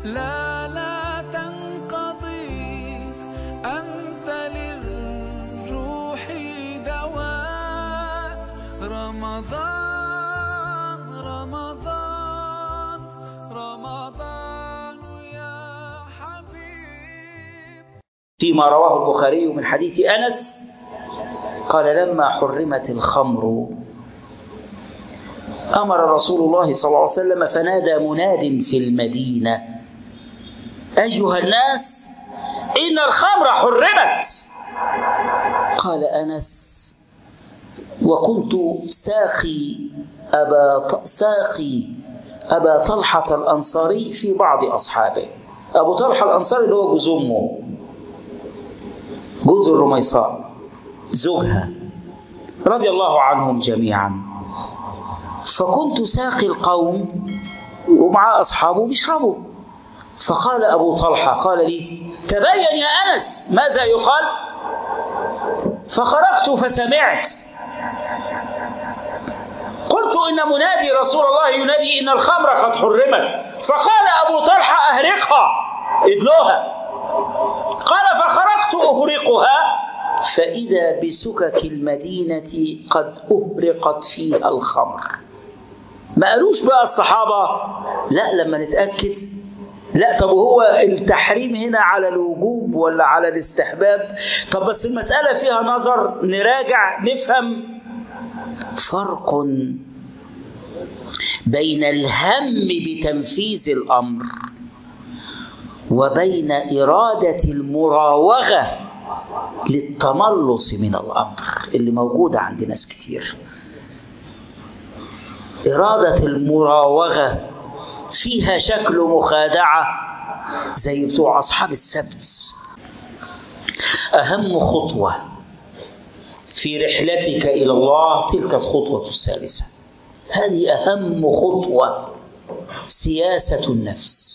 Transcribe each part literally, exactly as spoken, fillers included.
لا لا تنقضي، أنت للروح دواء. رمضان رمضان رمضان يا حبيب. فيما رواه البخاري من حديث أنس قال لما حرمت الخمر أمر رسول الله صلى الله عليه وسلم فنادى مناد في المدينة أيها الناس إن الخمر حرمت. قال أنس وكنت ساخي أبا ساخي أبا طلحة الأنصاري في بعض أصحابه. أبو طلحة الأنصاري اللي هو جوز أمه، جوز الرميصاء زوجها رضي الله عنهم جميعا. فكنت ساقي القوم ومع أصحابه بيشربوا. فقال أبو طلحة قال لي تبين يا أنس ماذا يقال. فخرجت فسمعت قلت إن منادي رسول الله ينادي إن الخمر قد حرمت. فقال أبو طلحة أهرقها ادلوها. قال فخرجت أهرقها فإذا بسكك المدينة قد أهرقت فيها الخمر. ما قالوش بقى الصحابة لا لما نتأكد لا. طب هو التحريم هنا على الوجوب ولا على الاستحباب؟ طب بس المسألة فيها نظر، نراجع نفهم فرق بين الهم بتنفيذ الأمر وبين إرادة المراوغة للتملص من الأمر اللي موجودة عند ناس كتير. إرادة المراوغة فيها شكل مخادعة زي بتوع أصحاب السبت. أهم خطوة في رحلتك إلى الله تلك الخطوة الثالثة. هذه أهم خطوة، سياسة النفس،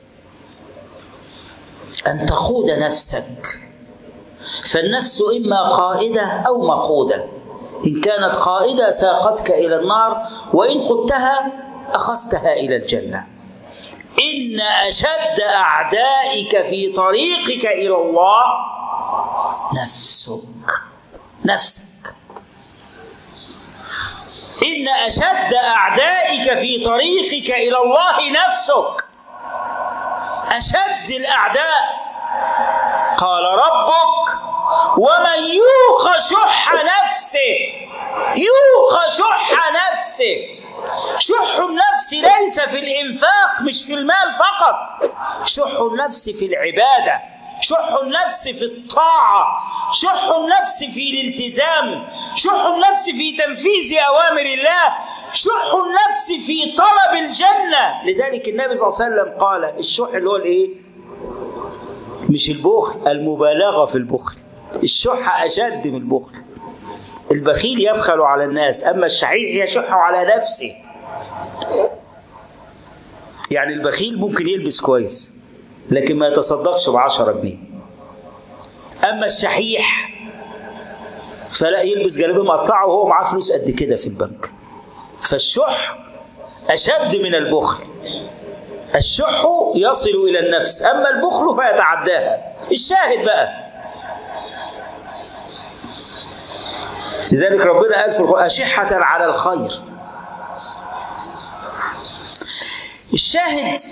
أن تقود نفسك. فالنفس إما قائدة أو مقودة. إن كانت قائدة ساقتك إلى النار، وإن قدتها أخذتها إلى الجنة. إن أشد أعدائك في طريقك إلى الله نفسك. نفسك إن أشد أعدائك في طريقك إلى الله نفسك. أشد الأعداء. قال ربك ومن يوق شح نفسه. يوق شح نفسه. شح النفس ليس في الإنفاق، مش في المال فقط. شح النفس في العبادة، شح النفس في الطاعة، شح النفس في الالتزام، شح النفس في تنفيذ أوامر الله، شح النفس في طلب الجنة. لذلك النبي صلى الله عليه وسلم قال الشح اللي هو الايه؟ مش البخل، المبالغة في البخل. الشح أشد من البخل. البخيل يبخل على الناس، أما الشحيح يشح على نفسه. يعني البخيل ممكن يلبس كويس لكن ما يتصدقش بعشرة جنيه. أما الشحيح فلا يلبس جلابيه مقطعه وهو معاه فلوس قد كده في البنك. فالشح أشد من البخل. الشح يصل إلى النفس، أما البخل فيتعداها. الشاهد بقى لذلك ربنا قال في القرآن أشحة على الخير. الشاهد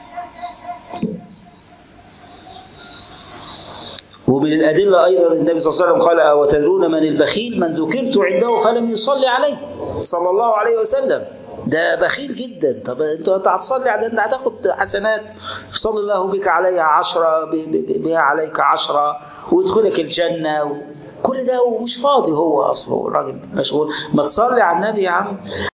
ومن الأدلة أيضا النبي صلى الله عليه وسلم قال وتدرون من البخيل؟ من ذكرت عنده فلم يصلي عليه صلى الله عليه وسلم. ده بخيل جدا. طب انت هتصلي على انت هتاخد حسنات، صلى الله بك عليها عشرة بها عليك عشرة ويدخلك الجنة. كل ده ومش فاضي، هو أصله الراجل مشغول. ما تصلي على النبي يا عم.